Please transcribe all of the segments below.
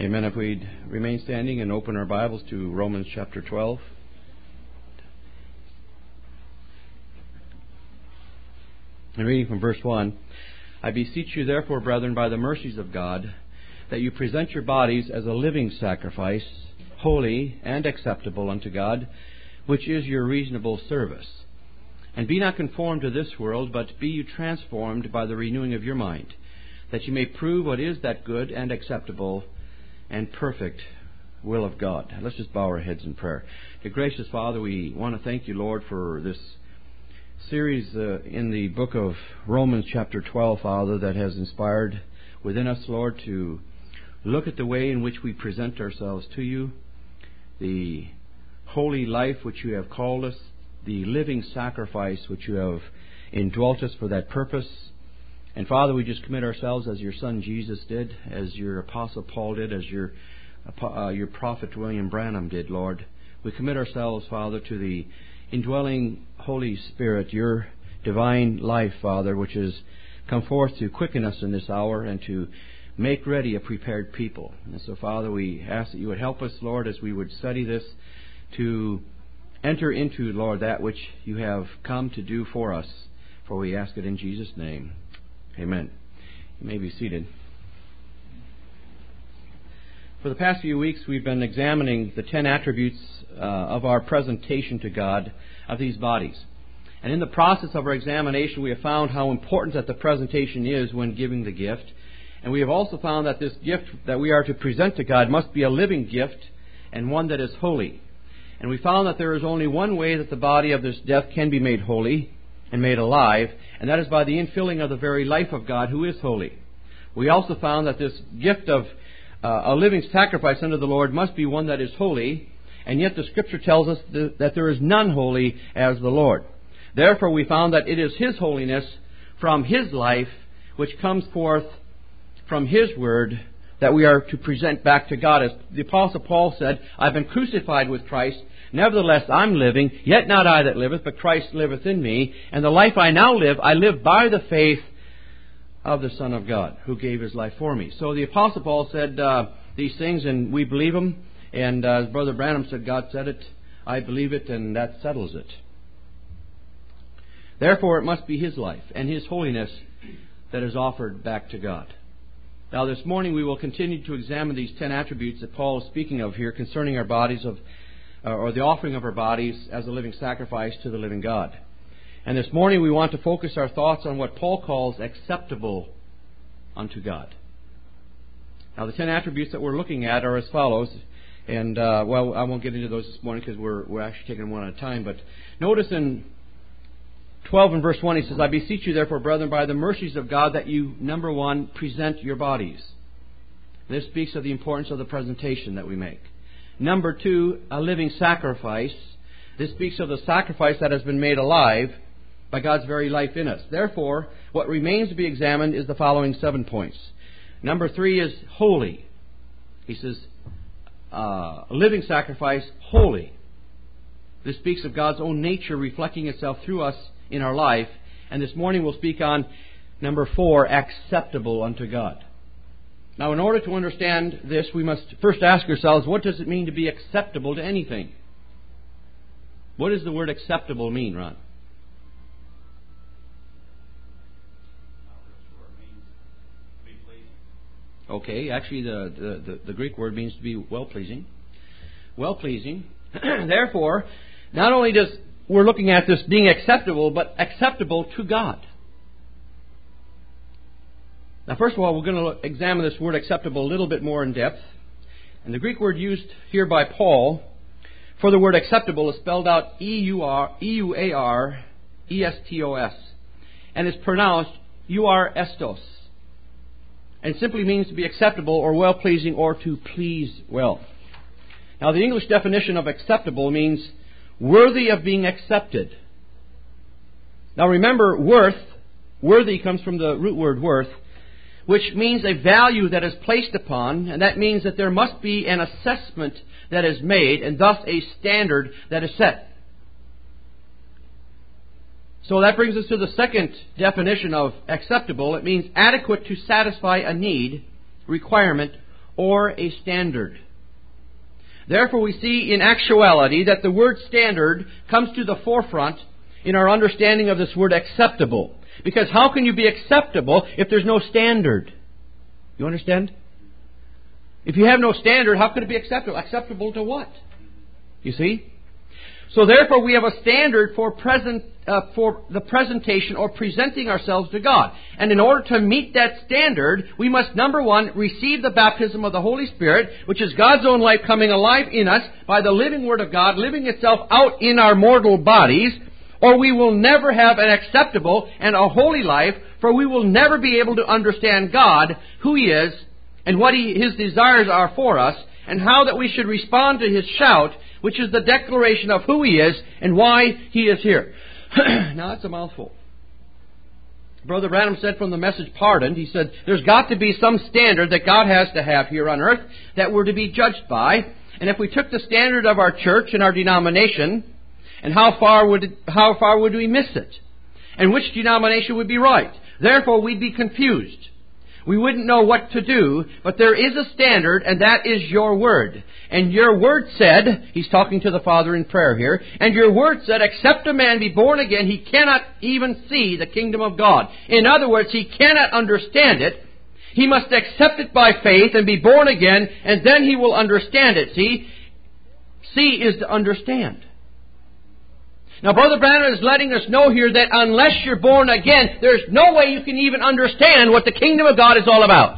Amen. If we'd remain standing and open our Bibles to Romans chapter 12. And reading from verse 1, I beseech you therefore, brethren, by the mercies of God, that you present your bodies as a living sacrifice, holy and acceptable unto God, which is your reasonable service. And be not conformed to this world, but be you transformed by the renewing of your mind, that you may prove what is that good and acceptable and perfect will of God. Let's just bow our heads in prayer. Dear gracious Father, we want to thank you, Lord, for this series in the book of Romans chapter 12, Father, that has inspired within us, Lord, to look at the way in which we present ourselves to you, the holy life which you have called us, the living sacrifice which you have indwelt us for that purpose. And Father, we just commit ourselves as your Son Jesus did, as your Apostle Paul did, as your prophet William Branham did, Lord. We commit ourselves, Father, to the indwelling Holy Spirit, your divine life, Father, which has come forth to quicken us in this hour and to make ready a prepared people. And so, Father, we ask that you would help us, Lord, as we would study this, to enter into, Lord, that which you have come to do for us. For we ask it in Jesus' name. Amen. You may be seated. For the past few weeks, we've been examining the 10 attributes of our presentation to God of these bodies. And in the process of our examination, we have found how important that the presentation is when giving the gift. And we have also found that this gift that we are to present to God must be a living gift and one that is holy. And we found that there is only one way that the body of this death can be made holy and made alive, and that is by the infilling of the very life of God, who is holy. We also found that this gift of a living sacrifice unto the Lord must be one that is holy, and yet the Scripture tells us that there is none holy as the Lord. Therefore, we found that it is His holiness from His life which comes forth from His Word that we are to present back to God. As the Apostle Paul said, I've been crucified with Christ. Nevertheless, I'm living, yet not I that liveth, but Christ liveth in me. And the life I now live, I live by the faith of the Son of God, who gave His life for me. So the Apostle Paul said these things, and we believe them. And as Brother Branham said, God said it, I believe it, and that settles it. Therefore, it must be His life and His holiness that is offered back to God. Now, this morning we will continue to examine these 10 attributes that Paul is speaking of here concerning our bodies or the offering of our bodies as a living sacrifice to the living God. And this morning we want to focus our thoughts on what Paul calls acceptable unto God. Now, the 10 attributes that we're looking at are as follows. And, I won't get into those this morning because we're actually taking them one at a time. But notice in 12 and verse 1, he says, I beseech you therefore, brethren, by the mercies of God, that you, number one, present your bodies. This speaks of the importance of the presentation that we make. Number two, a living sacrifice. This speaks of the sacrifice that has been made alive by God's very life in us. Therefore, what remains to be examined is the following 7 points. Number 3 is holy. He says, a living sacrifice, holy. This speaks of God's own nature reflecting itself through us in our life. And this morning we'll speak on number 4, acceptable unto God. Now, in order to understand this, we must first ask ourselves, what does it mean to be acceptable to anything? What does the word acceptable mean, Ron? Okay, actually the Greek word means to be well-pleasing. Well-pleasing. Therefore, not only does we're looking at this being acceptable, but acceptable to God. Now, first of all, we're going to examine this word acceptable a little bit more in depth. And the Greek word used here by Paul for the word acceptable is spelled out E-U-A-R-E-S-T-O-S. And is pronounced euarestos. And simply means to be acceptable or well-pleasing or to please well. Now, the English definition of acceptable means worthy of being accepted. Now, remember, worthy comes from the root word worth, which means a value that is placed upon, and that means that there must be an assessment that is made, and thus a standard that is set. So that brings us to the second definition of acceptable. It means adequate to satisfy a need, requirement, or a standard. Therefore, we see in actuality that the word standard comes to the forefront in our understanding of this word acceptable. Because how can you be acceptable if there's no standard? You understand? If you have no standard, how could it be acceptable? Acceptable to what? You see? So therefore we have a standard for the presentation or presenting ourselves to God. And in order to meet that standard, we must, number one, receive the baptism of the Holy Spirit, which is God's own life coming alive in us by the living Word of God, living itself out in our mortal bodies, or we will never have an acceptable and a holy life, for we will never be able to understand God, who He is, and what His desires are for us, and how that we should respond to His shout, which is the declaration of who He is and why He is here. Now that's a mouthful. Brother Branham said from the message Pardoned, he said, there's got to be some standard that God has to have here on earth that we're to be judged by. And if we took the standard of our church and our denomination, and how far would we miss it? And which denomination would be right? Therefore, we'd be confused. We wouldn't know what to do, but there is a standard, and that is your Word. And your Word said, he's talking to the Father in prayer here, and your Word said, except a man be born again, he cannot even see the kingdom of God. In other words, he cannot understand it. He must accept it by faith and be born again, and then he will understand it. See is to understand. Now, Brother Branham is letting us know here that unless you're born again, there's no way you can even understand what the kingdom of God is all about.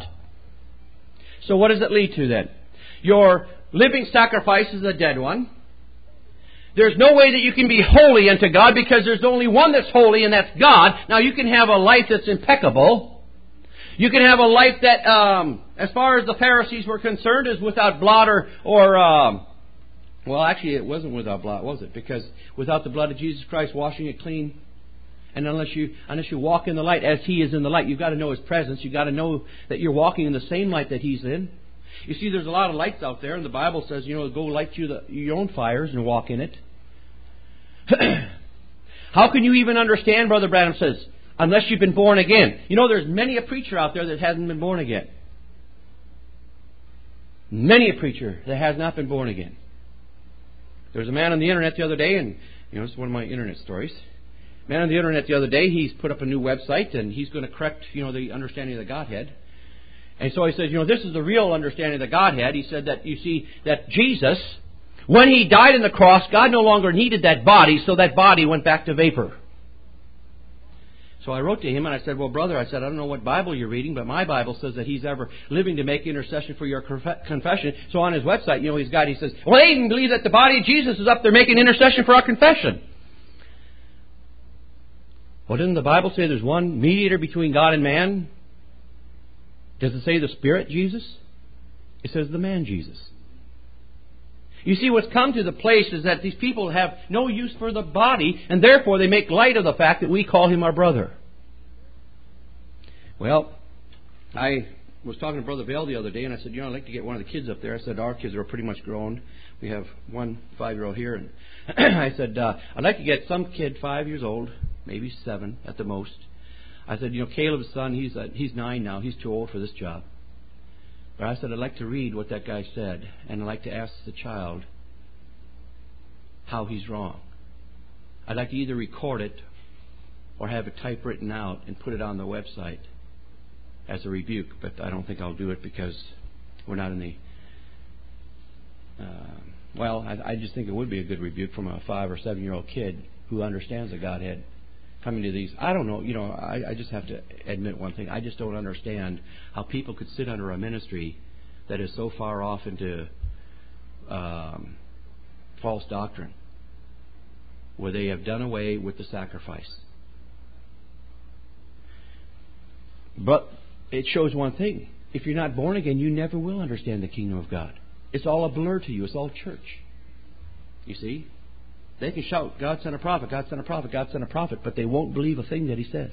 So what does it lead to then? Your living sacrifice is a dead one. There's no way that you can be holy unto God because there's only one that's holy, and that's God. Now, you can have a life that's impeccable. You can have a life that, as far as the Pharisees were concerned, is without blot or well, actually, it wasn't without blot, was it? Because without the blood of Jesus Christ washing it clean, and unless you walk in the light as He is in the light, you've got to know His presence. You've got to know that you're walking in the same light that He's in. You see, there's a lot of lights out there, and the Bible says, go light your own fires and walk in it. How can you even understand, Brother Branham says, unless you've been born again? There's many a preacher out there that hasn't been born again. Many a preacher that has not been born again. There was a man on the internet the other day, and it's one of my internet stories. Man on the internet the other day, he's put up a new website, and he's going to correct, the understanding of the Godhead. And so he says, this is the real understanding of the Godhead. He said that, you see, that Jesus, when He died on the cross, God no longer needed that body, so that body went back to vapor. So I wrote to him and I said, well, brother, I don't know what Bible you're reading, but my Bible says that He's ever living to make intercession for your confession. So on his website, he says, well, they even believe that the body of Jesus is up there making intercession for our confession. Well, didn't the Bible say there's one mediator between God and man? Does it say the Spirit Jesus? It says the man Jesus. You see, what's come to the place is that these people have no use for the body, and therefore they make light of the fact that we call him our brother. Well, I was talking to Brother Vail the other day, and I said, I'd like to get one of the kids up there. I said, our kids are pretty much grown. We have one 5-year-old here. And I said, I'd like to get some kid 5 years old, maybe 7 at the most. I said, Caleb's son, he's 9 now. He's too old for this job. But I said, I'd like to read what that guy said, and I'd like to ask the child how he's wrong. I'd like to either record it or have it typewritten out and put it on the website as a rebuke. But I don't think I'll do it because we're not in the... I just think it would be a good rebuke from a 5 or 7-year-old kid who understands the Godhead coming to these. I don't know, I just have to admit one thing. I just don't understand how people could sit under a ministry that is so far off into false doctrine, where they have done away with the sacrifice. But it shows one thing. If you're not born again, you never will understand the kingdom of God. It's all a blur to you. It's all church. You see? They can shout, God sent a prophet, God sent a prophet, God sent a prophet, but they won't believe a thing that He says.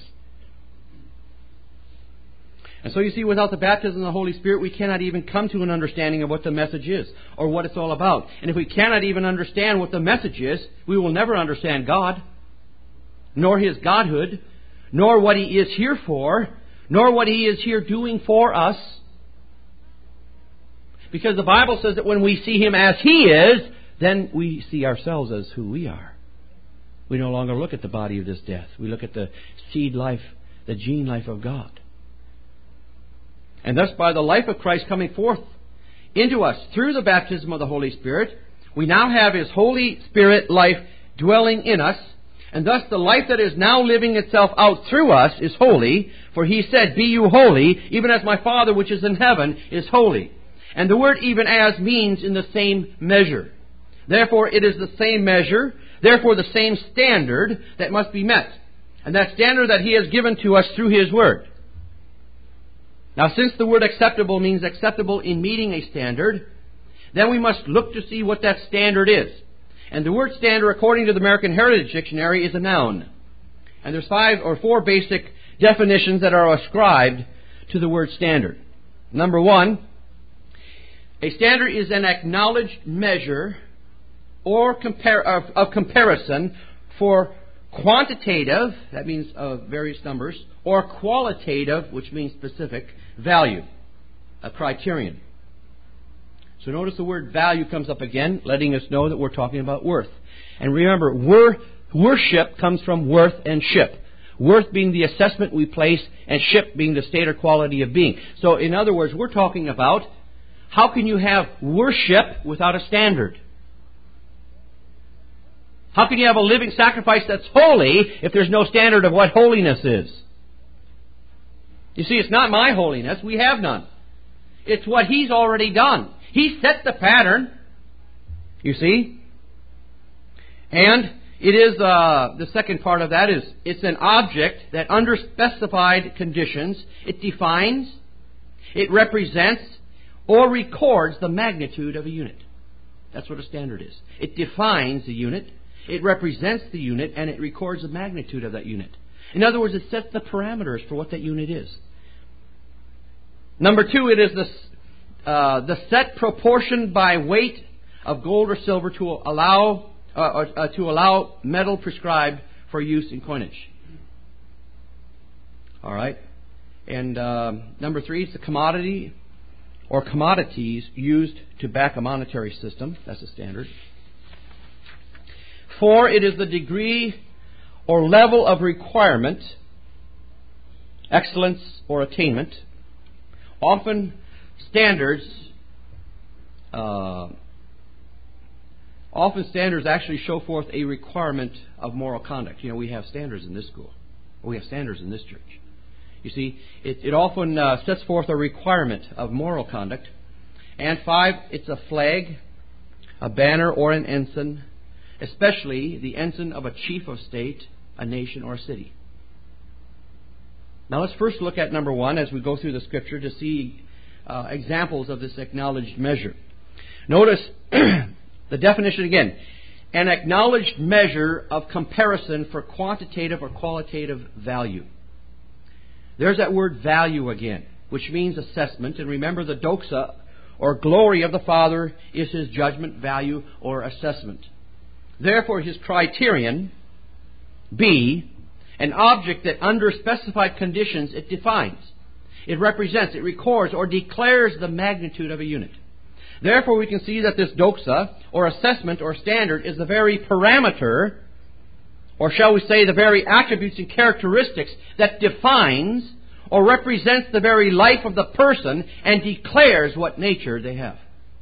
And so you see, without the baptism of the Holy Spirit, we cannot even come to an understanding of what the message is or what it's all about. And if we cannot even understand what the message is, we will never understand God, nor His Godhood, nor what He is here for, nor what He is here doing for us. Because the Bible says that when we see Him as He is, then we see ourselves as who we are. We no longer look at the body of this death. We look at the seed life, the gene life of God. And thus, by the life of Christ coming forth into us through the baptism of the Holy Spirit, we now have His Holy Spirit life dwelling in us. And thus the life that is now living itself out through us is holy. For He said, "Be you holy, even as my Father which is in heaven is holy." And the word "even as" means in the same measure. Therefore it is the same measure, therefore the same standard that must be met. And that standard that He has given to us through His Word. Now, since the word acceptable means acceptable in meeting a standard, then we must look to see what that standard is. And the word standard, according to the American Heritage Dictionary, is a noun. And there's 5 or 4 basic definitions that are ascribed to the word standard. Number 1, a standard is an acknowledged measure or of comparison for quantitative, that means of various numbers, or qualitative, which means specific, value, a criterion. So notice the word value comes up again, letting us know that we're talking about worth. And remember, worship comes from worth and ship. Worth being the assessment we place, and ship being the state or quality of being. So in other words, we're talking about how can you have worship without a standard? How can you have a living sacrifice that's holy if there's no standard of what holiness is? You see, it's not my holiness. We have none. It's what He's already done. He set the pattern. You see? And it is, the second part of that is, it's an object that under specified conditions, it defines, it represents, or records the magnitude of a unit. That's what a standard is. It defines the unit, it represents the unit, and it records the magnitude of that unit. In other words, it sets the parameters for what that unit is. Number 2, it is the set proportion by weight of gold or silver to allow metal prescribed for use in coinage. All right. And number 3 is the commodity or commodities used to back a monetary system. That's a standard. 4, it is the degree or level of requirement, excellence, or attainment. Often standards actually show forth a requirement of moral conduct. You know, we have standards in this school. We have standards in this church. You see, it often sets forth a requirement of moral conduct. And 5, it's a flag, a banner, or an ensign, especially the ensign of a chief of state, a nation, or a city. Now let's first look at number 1 as we go through the Scripture to see examples of this acknowledged measure. Notice the definition again. An acknowledged measure of comparison for quantitative or qualitative value. There's that word value again, which means assessment. And remember, the doxa, or glory of the Father, is His judgment, value, or assessment. Therefore, His criterion, B, an object that under specified conditions it defines. It represents, it records, or declares the magnitude of a unit. Therefore, we can see that this doxa, or assessment, or standard, is the very parameter, or shall we say the very attributes and characteristics that defines or represents the very life of the person and declares what nature they have.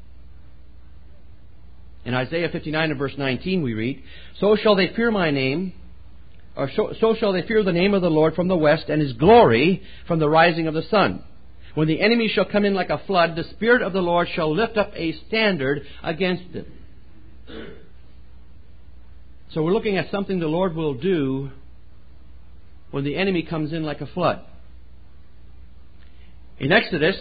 In Isaiah 59 and verse 19 we read, So shall they fear my name, or so shall they fear the name of the Lord from the west, and His glory from the rising of the sun. When the enemy shall come in like a flood, the Spirit of the Lord shall lift up a standard against them. So we're looking at something the Lord will do when the enemy comes in like a flood. In Exodus,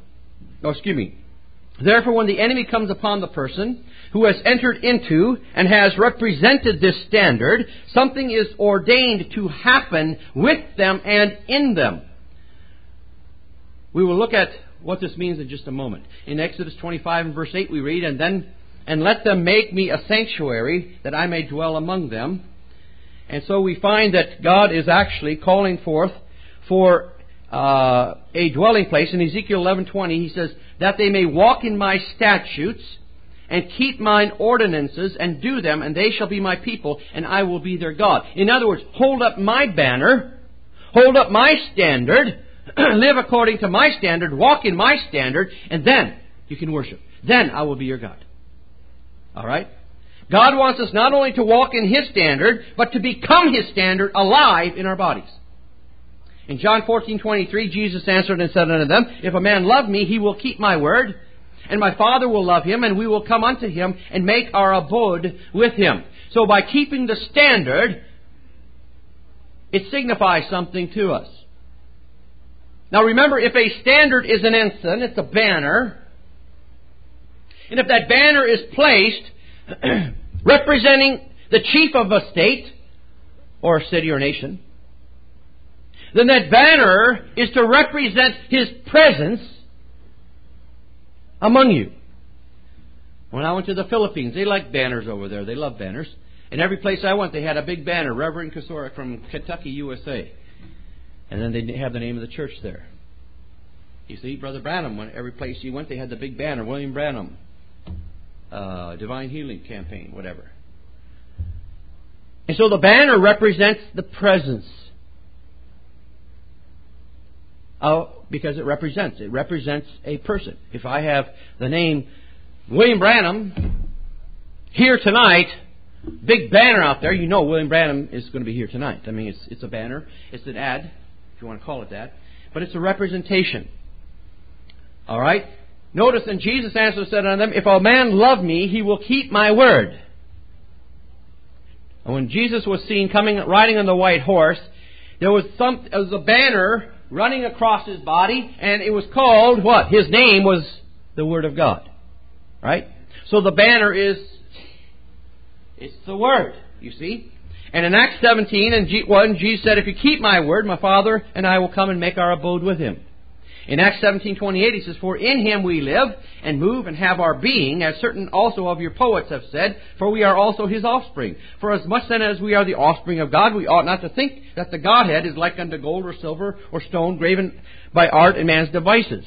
Therefore, when the enemy comes upon the person who has entered into and has represented this standard, something is ordained to happen with them and in them. We will look at what this means in just a moment. In Exodus 25 and verse 8 we read, And let them make me a sanctuary that I may dwell among them. And so we find that God is actually calling forth for a dwelling place. In Ezekiel 11:20, he says, that they may walk in my statutes and keep mine ordinances and do them, and they shall be my people, and I will be their God. In other words, hold up my banner, hold up my standard, live according to my standard, walk in my standard, and then you can worship. Then I will be your God. All right? God wants us not only to walk in His standard, but to become His standard alive in our bodies. In John 14:23, Jesus answered and said unto them, if a man love me, he will keep my word, and my Father will love him, and we will come unto him and make our abode with him. So by keeping the standard, it signifies something to us. Now remember, if a standard is an ensign, it's a banner, and if that banner is placed representing the chief of a state, or a city or nation, then that banner is to represent His presence among you. When I went to the Philippines, they like banners over there. They love banners. And every place I went, they had a big banner, Reverend Kasorik from Kentucky, USA. And then they have the name of the church there. You see, Brother Branham, when every place he went, they had the big banner, William Branham, Divine Healing Campaign, whatever. And so the banner represents the presence. Because it represents a person. If I have the name William Branham here tonight, big banner out there, you know William Branham is going to be here tonight. I mean, it's a banner, it's an ad, if you want to call it that, but it's a representation. All right? Notice, and Jesus answered and said unto them, if a man love me, he will keep my word. And when Jesus was seen riding on the white horse, there was a banner running across His body, and it was called what? His name was the Word of God. Right? So the banner it's the Word, you see. And in Acts 17 and 1, Jesus said, if you keep my word, my Father and I will come and make our abode with Him. In Acts 17:28, He says, for in Him we live and move and have our being, as certain also of your poets have said, for we are also His offspring. For as much then as we are the offspring of God, we ought not to think that the Godhead is like unto gold or silver or stone graven by art and man's devices.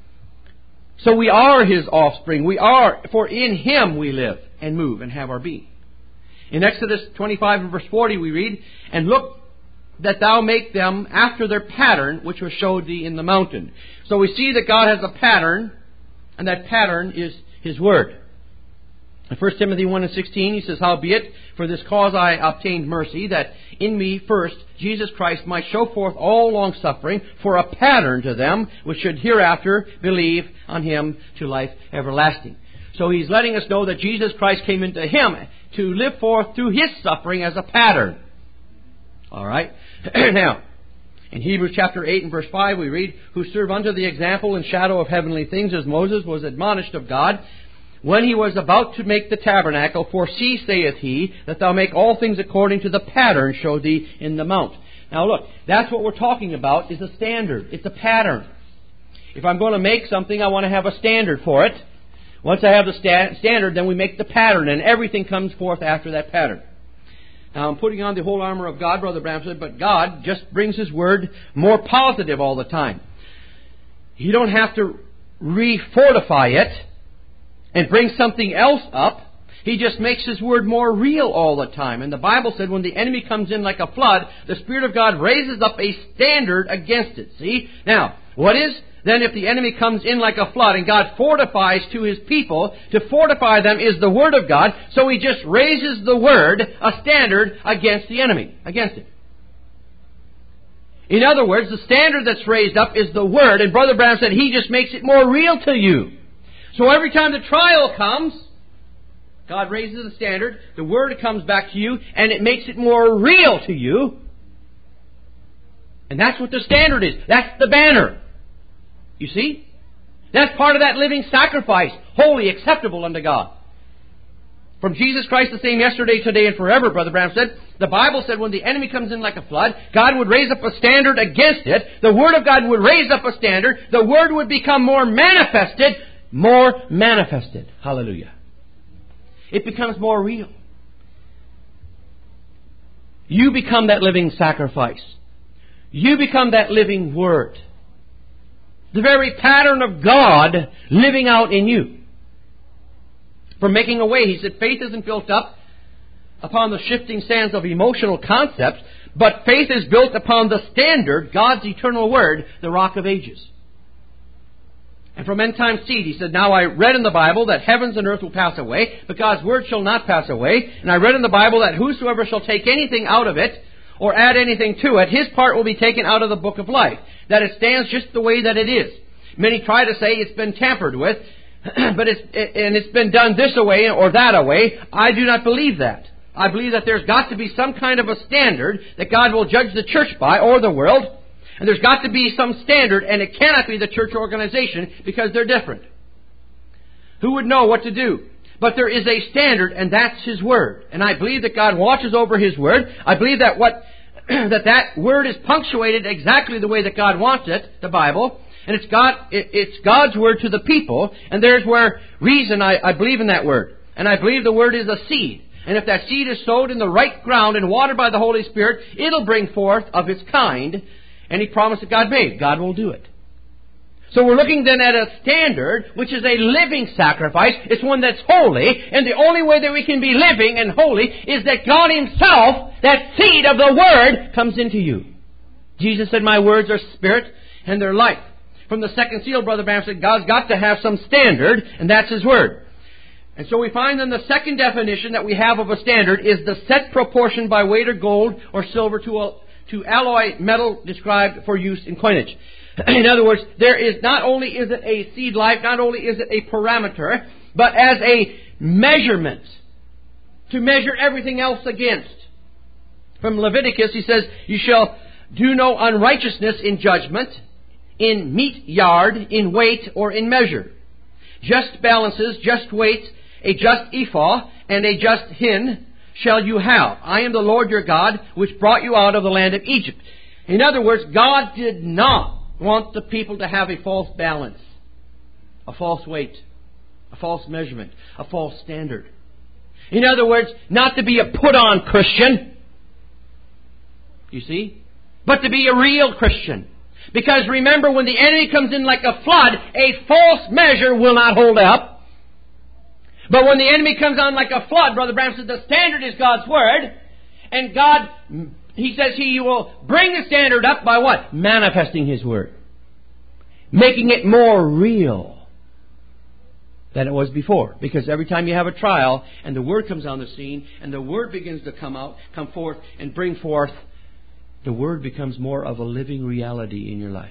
So we are His offspring. For in Him we live and move and have our being. In Exodus 25 and verse 40 we read, and look that thou make them after their pattern, which was showed thee in the mountain. So we see that God has a pattern, and that pattern is His Word. In 1 Timothy 1 and 16, he says, howbeit, for this cause I obtained mercy, that in me first Jesus Christ might show forth all longsuffering for a pattern to them which should hereafter believe on Him to life everlasting. So he's letting us know that Jesus Christ came into Him to live forth through His suffering as a pattern. All right? Now, in Hebrews chapter 8 and verse 5 we read, who serve unto the example and shadow of heavenly things, as Moses was admonished of God, when he was about to make the tabernacle, for see, saith he, that thou make all things according to the pattern showed thee in the mount. Now look, that's what we're talking about, is a standard. It's a pattern. If I'm going to make something, I want to have a standard for it. Once I have the standard, then we make the pattern, and everything comes forth after that pattern. Now, I'm putting on the whole armor of God, Brother Branham said, but God just brings His Word more positive all the time. You don't have to refortify it and bring something else up. He just makes His Word more real all the time. And the Bible said when the enemy comes in like a flood, the Spirit of God raises up a standard against it. See? Now, what is then if the enemy comes in like a flood and God fortifies to His people, to fortify them is the Word of God, so He just raises the Word, a standard, against the enemy, against it. In other words, the standard that's raised up is the Word, and Brother Branham said He just makes it more real to you. So every time the trial comes, God raises the standard, the Word comes back to you, and it makes it more real to you. And that's what the standard is. That's the banner. You see? That's part of that living sacrifice, holy, acceptable unto God. From Jesus Christ the same yesterday, today, and forever, Brother Branham said, the Bible said when the enemy comes in like a flood, God would raise up a standard against it. The Word of God would raise up a standard. The Word would become more manifested. Hallelujah. It becomes more real. You become that living sacrifice. You become that living Word. The very pattern of God living out in you. For making a way, he said, faith isn't built up upon the shifting sands of emotional concepts, but faith is built upon the standard, God's eternal Word, the Rock of Ages. And from end time seed, he said, now I read in the Bible that heavens and earth will pass away, but God's Word shall not pass away. And I read in the Bible that whosoever shall take anything out of it, or add anything to it, his part will be taken out of the book of life. That it stands just the way that it is. Many try to say it's been tampered with, but it's been done this way or that way. I do not believe that. I believe that there's got to be some kind of a standard that God will judge the church by, or the world. And there's got to be some standard, and it cannot be the church organization, because they're different. Who would know what to do? But there is a standard, and that's His Word. And I believe that God watches over His Word. I believe that that Word is punctuated exactly the way that God wants it, the Bible. And it's God's Word to the people. And there's where reason I believe in that Word. And I believe the Word is a seed. And if that seed is sowed in the right ground and watered by the Holy Spirit, it'll bring forth of its kind any promise that God made. God will do it. So we're looking then at a standard, which is a living sacrifice. It's one that's holy. And the only way that we can be living and holy is that God Himself, that seed of the Word, comes into you. Jesus said, my words are spirit and they're life. From the second seal, Brother Branham said, God's got to have some standard, and that's His Word. And so we find then the second definition that we have of a standard is the set proportion by weight of gold or silver to alloy metal described for use in coinage. In other words, there is not only is it a seed life, not only is it a parameter, but as a measurement to measure everything else against. From Leviticus, he says, you shall do no unrighteousness in judgment, in meat yard, in weight, or in measure. Just balances, just weights, a just ephah, and a just hin shall you have. I am the Lord your God, which brought you out of the land of Egypt. In other words, God did not want the people to have a false balance, a false weight, a false measurement, a false standard. In other words, not to be a put-on Christian, you see, but to be a real Christian. Because remember, when the enemy comes in like a flood, a false measure will not hold up. But when the enemy comes on like a flood, Brother Branham said, the standard is God's Word. And God, He says He will bring the standard up by what? Manifesting His Word. Making it more real than it was before. Because every time you have a trial and the Word comes on the scene and the Word begins to come forth and bring forth, the Word becomes more of a living reality in your life.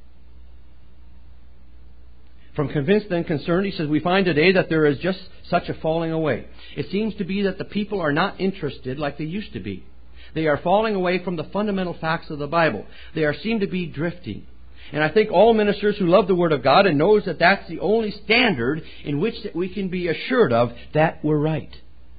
From Convinced and Concerned, he says, we find today that there is just such a falling away. It seems to be that the people are not interested like they used to be. They are falling away from the fundamental facts of the Bible. They seem to be drifting. And I think all ministers who love the Word of God and knows that that's the only standard in which that we can be assured of that we're right.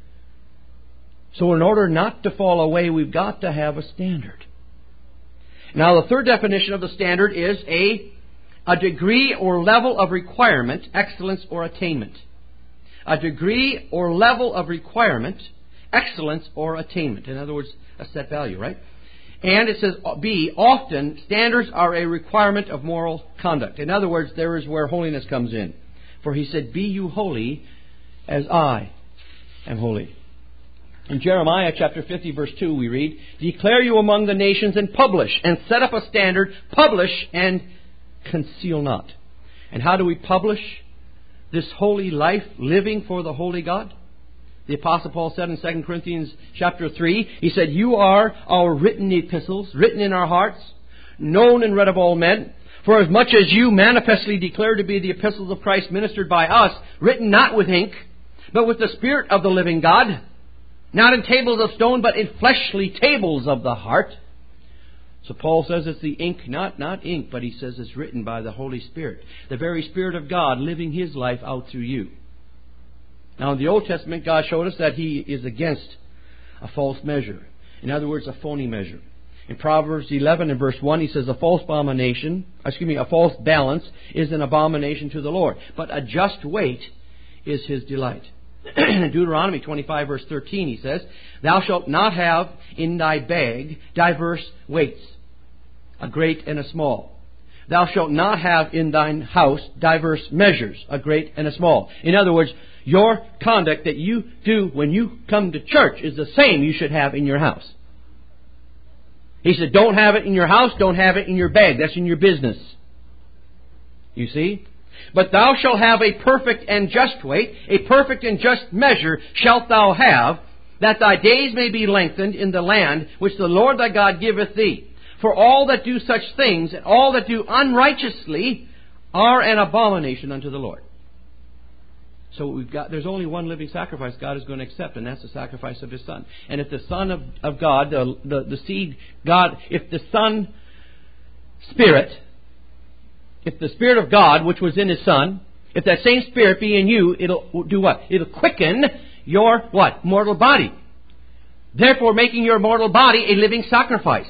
So in order not to fall away, we've got to have a standard. Now the third definition of the standard is a degree or level of requirement, excellence or attainment. A degree or level of requirement, excellence or attainment. In other words, a set value, right? And it says, B, often standards are a requirement of moral conduct. In other words, there is where holiness comes in. For He said, be you holy as I am holy. In Jeremiah chapter 50 verse 2 we read, declare you among the nations and publish, and set up a standard, publish and conceal not. And how do we publish this holy life living for the holy God? The Apostle Paul said in 2 Corinthians chapter 3, he said, you are our written epistles, written in our hearts, known and read of all men. For as much as you manifestly declare to be the epistles of Christ ministered by us, written not with ink, but with the Spirit of the living God, not in tables of stone, but in fleshly tables of the heart. So Paul says it's the ink, not ink, but he says it's written by the Holy Spirit. The very Spirit of God living His life out through you. Now in the Old Testament, God showed us that He is against a false measure. In other words, a phony measure. In Proverbs 11 and verse 1, He says a false balance is an abomination to the Lord. But a just weight is His delight. In Deuteronomy 25 verse 13 he says, thou shalt not have in thy bag diverse weights, a great and a small, Thou shalt not have in thine house diverse measures, a great and a small. In other words, your conduct that you do when you come to church is the same you should have in your house. He said, don't have it in your house, don't have it in your bag. That's in your business. You see? But thou shalt have a perfect and just weight, a perfect and just measure shalt thou have, that thy days may be lengthened in the land which the Lord thy God giveth thee. For all that do such things, and all that do unrighteously, are an abomination unto the Lord. So there's only one living sacrifice God is going to accept, and that's the sacrifice of His Son. And if the Son of God, the seed God, if the Son Spirit, if the Spirit of God, which was in His Son, if that same Spirit be in you, it'll do what? It'll quicken your what? Mortal body. Therefore making your mortal body a living sacrifice.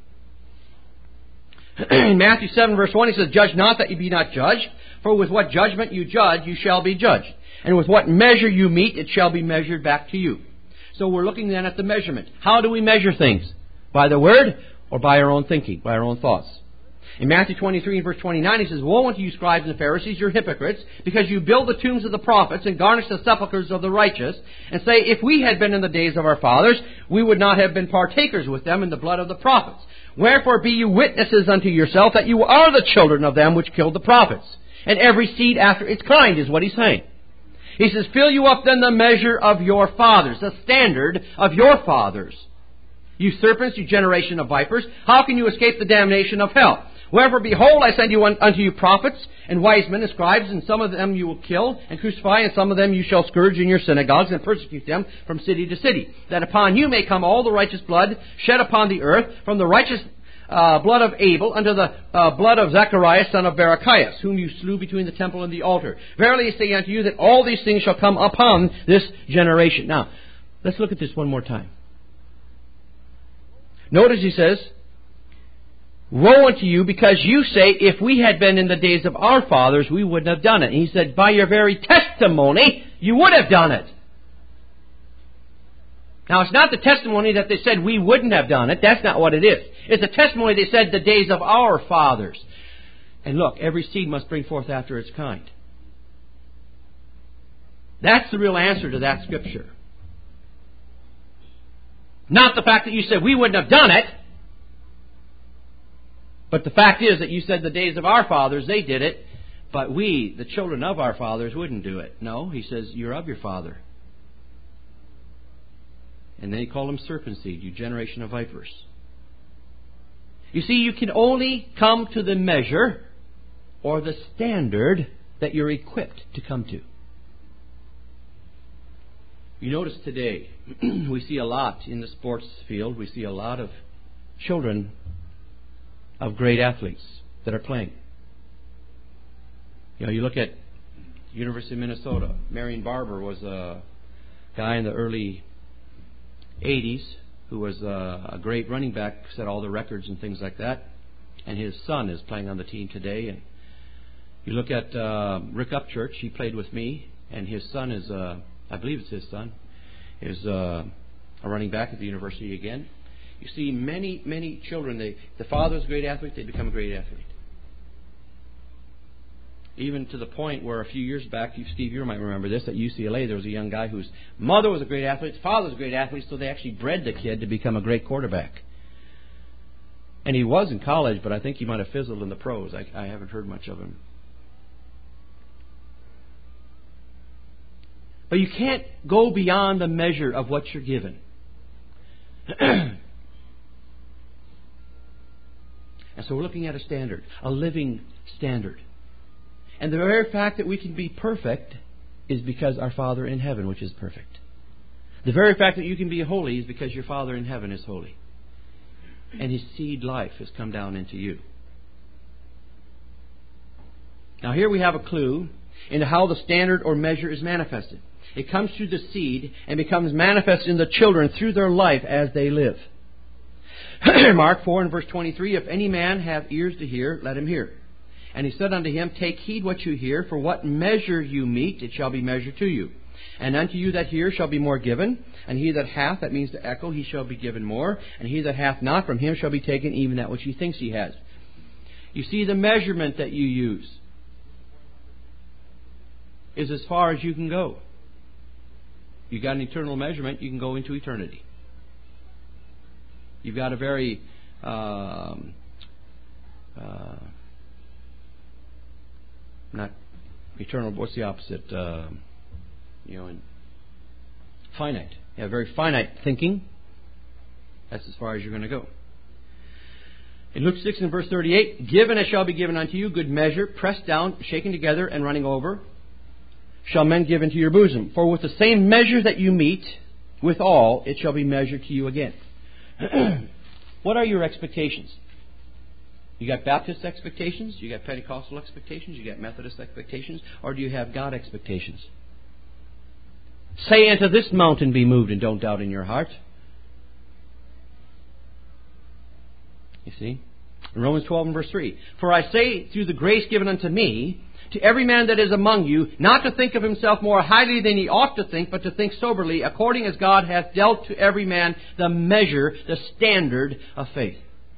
In Matthew 7 verse 1 He says, Judge not that you be not judged, for with what judgment you judge, you shall be judged. And with what measure you meet, it shall be measured back to you. So we're looking then at the measurement. How do we measure things? By the Word or by our own thinking, by our own thoughts? In Matthew 23 and verse 29, He says, Woe unto you, scribes and Pharisees, you're hypocrites, because you build the tombs of the prophets and garnish the sepulchres of the righteous, and say, If we had been in the days of our fathers, we would not have been partakers with them in the blood of the prophets. Wherefore be you witnesses unto yourself that you are the children of them which killed the prophets. And every seed after its kind is what He's saying. He says, Fill you up then the measure of your fathers, the standard of your fathers. You serpents, you generation of vipers, how can you escape the damnation of hell? Wherefore, behold, I send you unto you prophets and wise men and scribes, and some of them you will kill and crucify, and some of them you shall scourge in your synagogues and persecute them from city to city, that upon you may come all the righteous blood shed upon the earth, from the righteous blood of Abel unto the blood of Zacharias son of Barachias, whom you slew between the temple and the altar. Verily I say unto you that all these things shall come upon this generation. Now, let's look at this one more time. Notice He says, Woe unto you, because you say, If we had been in the days of our fathers, we wouldn't have done it. And He said, By your very testimony, you would have done it. Now, it's not the testimony that they said we wouldn't have done it. That's not what it is. It's the testimony they said the days of our fathers. And look, every seed must bring forth after its kind. That's the real answer to that scripture. Not the fact that you said we wouldn't have done it. But the fact is that you said the days of our fathers, they did it. But we, the children of our fathers, wouldn't do it. No, He says, you're of your father. And then He called them serpent seed, you generation of vipers. You see, you can only come to the measure or the standard that you're equipped to come to. You notice today, we see a lot in the sports field. We see a lot of children of great athletes that are playing. You know, you look at University of Minnesota. Marion Barber was a guy in the early 80s who was a great running back, set all the records and things like that. And his son is playing on the team today. And you look at Rick Upchurch. He played with me, and his son is, I believe it's his son, is a running back at the university again. You see many, many children, the father's a great athlete, they become a great athlete. Even to the point where a few years back, Steve, you might remember this, at UCLA there was a young guy whose mother was a great athlete, his father was a great athlete, so they actually bred the kid to become a great quarterback. And he was in college, but I think he might have fizzled in the pros. I haven't heard much of him. But you can't go beyond the measure of what you're given. And so we're looking at a standard, a living standard. And the very fact that we can be perfect is because our Father in heaven, which is perfect. The very fact that you can be holy is because your Father in heaven is holy. And His seed life has come down into you. Now here we have a clue into how the standard or measure is manifested. It comes through the seed and becomes manifest in the children through their life as they live. Mark 4 and verse 23, If any man have ears to hear, let him hear. And He said unto him, Take heed what you hear, for what measure you mete, it shall be measured to you. And unto you that hear shall be more given, and he that hath, that means to echo, he shall be given more, and he that hath not, from him shall be taken even that which he thinks he has. You see, the measurement that you use is as far as you can go. You've got an eternal measurement, you can go into eternity. You've got a very not eternal, what's the opposite? Finite. You have very finite thinking. That's as far as you're going to go. In Luke 6 and verse 38, "Give and it shall be given unto you, good measure, pressed down, shaken together, and running over, shall men give into your bosom. For with the same measure that you meet withal, it shall be measured to you again." What are your expectations? You got Baptist expectations? You got Pentecostal expectations? You got Methodist expectations? Or do you have God expectations? Say unto this mountain, be moved, and don't doubt in your heart. You see? In Romans 12 and verse 3, "For I say, through the grace given unto me, to every man that is among you, not to think of himself more highly than he ought to think, but to think soberly, according as God hath dealt to every man the measure, the standard of faith."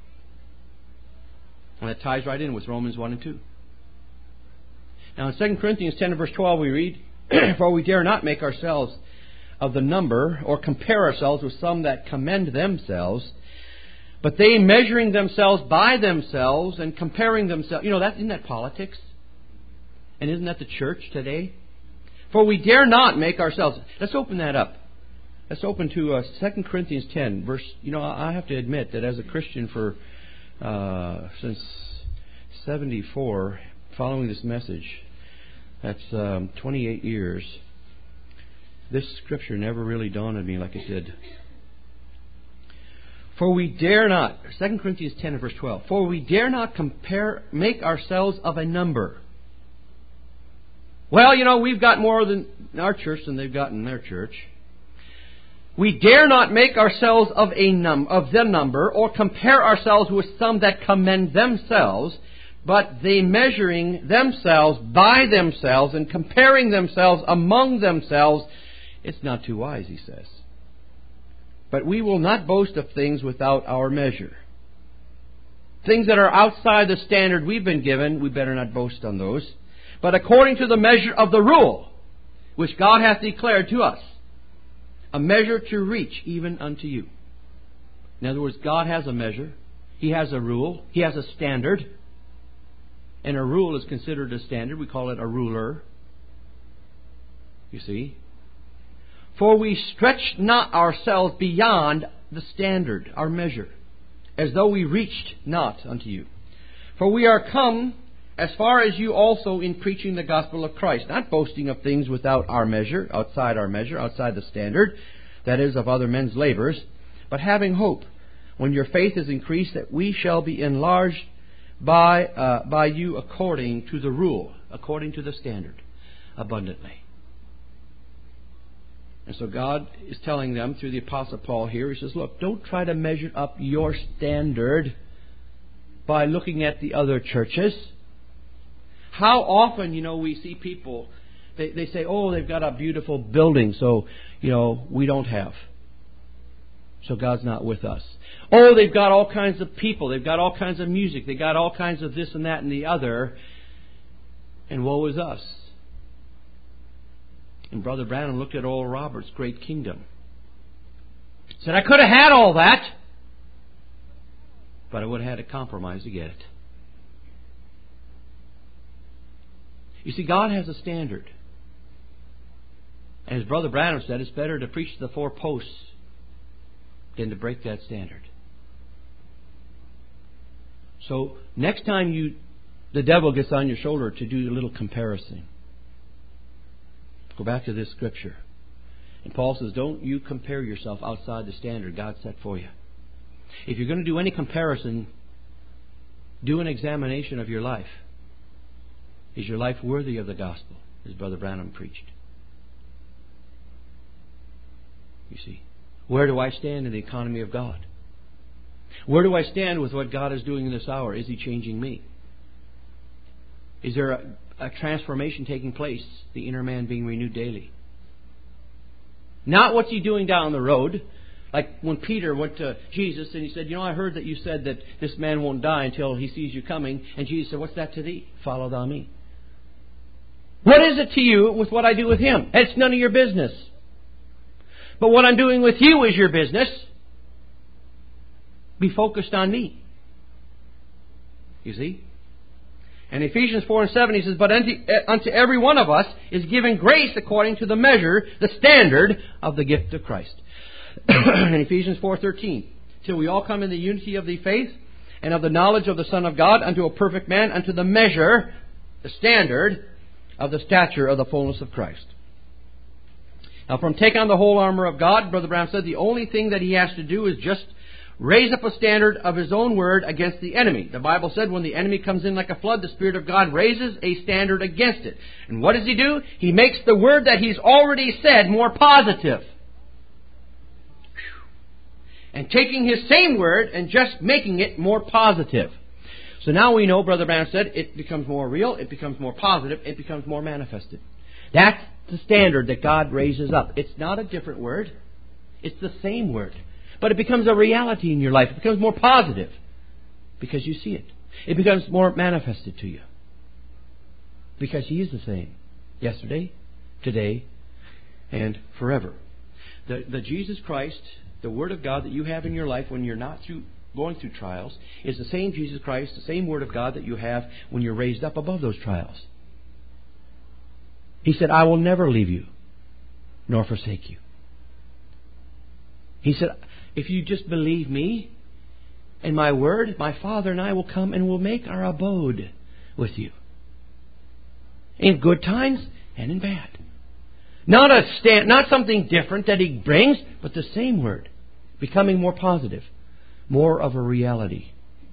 And that ties right in with Romans 1 and 2. Now in 2 Corinthians 10 and verse 12 we read, "For we dare not make ourselves of the number, or compare ourselves with some that commend themselves, but they measuring themselves by themselves and comparing themselves." Isn't that politics? And isn't that the church today? "For we dare not make ourselves..." Let's open that up. Let's open to 2 Corinthians 10. Verse. I have to admit that as a Christian since 74, following this message, that's 28 years, this scripture never really dawned on me like it did. "For we dare not," 2 Corinthians 10 and verse 12, "For we dare not make ourselves of a number." Well, we've got more than our church than they've got in their church. "We dare not make ourselves of the number, or compare ourselves with some that commend themselves, but they measuring themselves by themselves and comparing themselves among themselves. It's not too wise," he says. "But we will not boast of things without our measure." Things that are outside the standard we've been given, we better not boast on those. "But according to the measure of the rule, which God hath declared to us, a measure to reach even unto you." In other words, God has a measure. He has a rule. He has a standard. And a rule is considered a standard. We call it a ruler. You see? "For we stretch not ourselves beyond the standard," our measure, "as though we reached not unto you. For we are come as far as you also in preaching the gospel of Christ, not boasting of things without our measure, outside the standard, that is, of other men's labors, but having hope, when your faith is increased, that we shall be enlarged by you according to the rule," according to the standard, abundantly. And so God is telling them through the Apostle Paul here, he says, look, don't try to measure up your standard by looking at the other churches. How often, we see people, they say, oh, they've got a beautiful building, so, we don't have. So God's not with us. Oh, they've got all kinds of people. They've got all kinds of music. They've got all kinds of this and that and the other. And woe is us. And Brother Branham looked at Oral Roberts' great kingdom. Said, I could have had all that, but I would have had to compromise to get it. You see, God has a standard. And as Brother Branham said, it's better to preach to the four posts than to break that standard. So next time the devil gets on your shoulder to do a little comparison, go back to this scripture. And Paul says, don't you compare yourself outside the standard God set for you. If you're going to do any comparison, do an examination of your life. Is your life worthy of the gospel, as Brother Branham preached? You see, where do I stand in the economy of God? Where do I stand with what God is doing in this hour? Is He changing me? Is there a transformation taking place, the inner man being renewed daily? Not what's He doing down the road. Like when Peter went to Jesus and he said, "You know, I heard that you said that this man won't die until he sees you coming." And Jesus said, "What's that to thee? Follow thou me." What is it to you with what I do with him? It's none of your business. But what I'm doing with you is your business. Be focused on me. You see? And Ephesians 4 and 7, he says, "But unto every one of us is given grace according to the measure, the standard of the gift of Christ." In Ephesians 4:13, "Till we all come in the unity of the faith and of the knowledge of the Son of God, unto a perfect man, unto the measure, the standard of the stature of the fullness of Christ." Now, from take on the whole armor of God, Brother Branham said, the only thing that he has to do is just raise up a standard of his own word against the enemy. The Bible said when the enemy comes in like a flood, the Spirit of God raises a standard against it. And what does he do? He makes the word that he's already said more positive. And taking his same word and just making it more positive. So now we know, Brother Branham said, it becomes more real, it becomes more positive, it becomes more manifested. That's the standard that God raises up. It's not a different word. It's the same word. But it becomes a reality in your life. It becomes more positive because you see it. It becomes more manifested to you because He is the same yesterday, today, and forever. The Jesus Christ, the Word of God that you have in your life when you're not going through trials, is the same Jesus Christ, the same Word of God that you have when you're raised up above those trials. He said, "I will never leave you nor forsake you." He said, "If you just believe me and my word, my Father and I will come and will make our abode with you. In good times and in bad." Not something different that He brings, but the same word. Becoming more positive. More of a reality.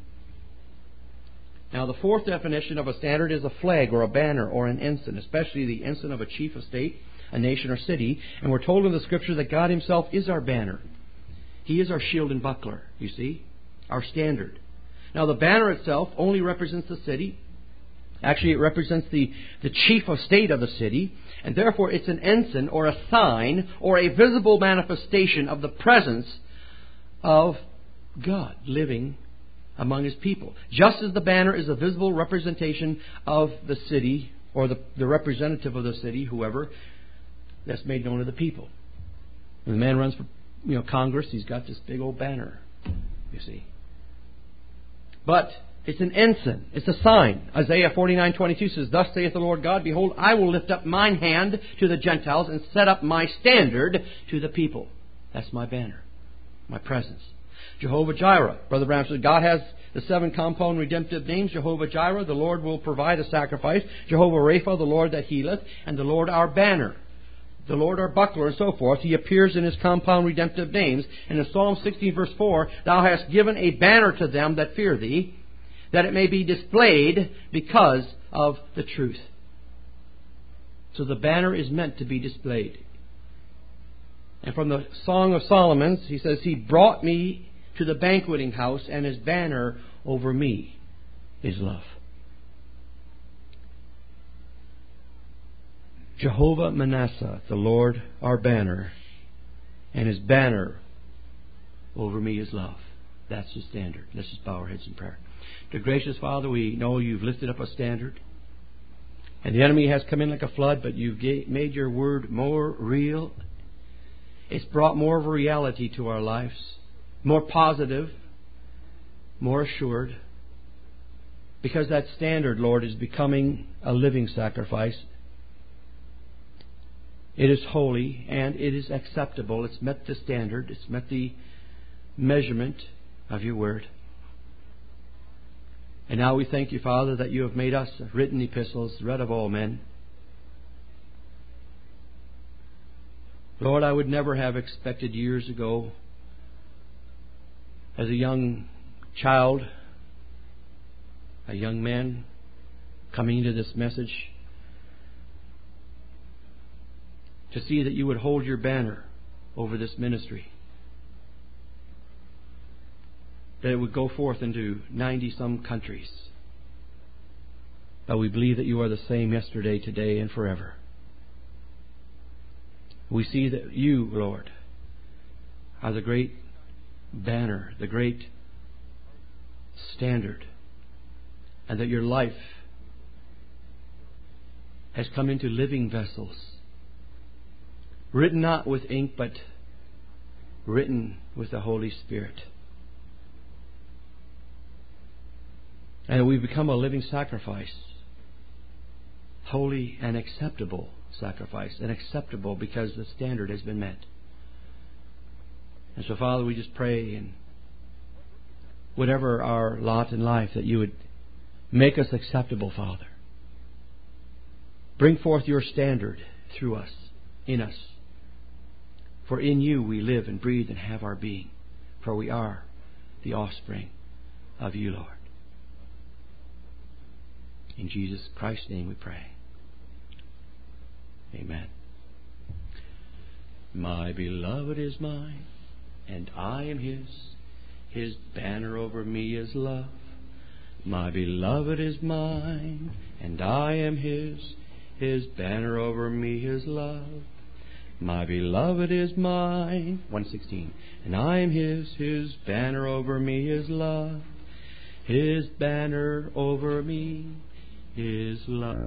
Now, the fourth definition of a standard is a flag or a banner or an ensign, especially the ensign of a chief of state, a nation or city. And we're told in the Scripture that God Himself is our banner. He is our shield and buckler, you see, our standard. Now, the banner itself only represents the city. Actually, it represents the chief of state of the city. And therefore, it's an ensign or a sign or a visible manifestation of the presence of God living among His people. Just as the banner is a visible representation of the city or the representative of the city, whoever, that's made known to the people. When the man runs for Congress, he's got this big old banner, you see. But it's an ensign. It's a sign. Isaiah 49:22 says, "Thus saith the Lord God, Behold, I will lift up mine hand to the Gentiles and set up my standard to the people." That's my banner, my presence. Jehovah Jireh. Brother Branham said God has the 7 compound redemptive names. Jehovah Jireh, the Lord will provide a sacrifice. Jehovah Rapha, the Lord that healeth. And the Lord our banner. The Lord our buckler, and so forth. He appears in His compound redemptive names. And in Psalm 16 verse 4, "Thou hast given a banner to them that fear Thee, that it may be displayed because of the truth." So the banner is meant to be displayed. And from the Song of Solomon, he says, "He brought me to the banqueting house, and His banner over me is love." Jehovah Manasseh, the Lord our banner, and His banner over me is love. That's the standard. Let's just bow our heads in prayer. Dear gracious Father, we know You've lifted up a standard, and the enemy has come in like a flood, but You've made Your word more real. It's brought more of a reality to our lives, more positive, more assured, because that standard, Lord, is becoming a living sacrifice. It is holy and it is acceptable. It's met the standard. It's met the measurement of Your word. And now we thank You, Father, that You have made us written epistles, read of all men. Lord, I would never have expected years ago, as a young child, a young man, coming into this message, to see that You would hold Your banner over this ministry. That it would go forth into 90-some countries. But we believe that You are the same yesterday, today, and forever. We see that You, Lord, are the great banner, the great standard, and that your life has come into living vessels, written not with ink, but written with the Holy Spirit. And we've become a living sacrifice, holy and acceptable sacrifice, and acceptable because the standard has been met. And so, Father, we just pray, and whatever our lot in life, that you would make us acceptable, Father. Bring forth your standard through us, in us. For in you we live and breathe and have our being. For we are the offspring of you, Lord. In Jesus Christ's name we pray. Amen. My beloved is mine, and I am His. His banner over me is love. My beloved is mine, and I am His. His banner over me is love. My beloved is mine. 116. And I am His. His banner over me is love. His banner over me is love.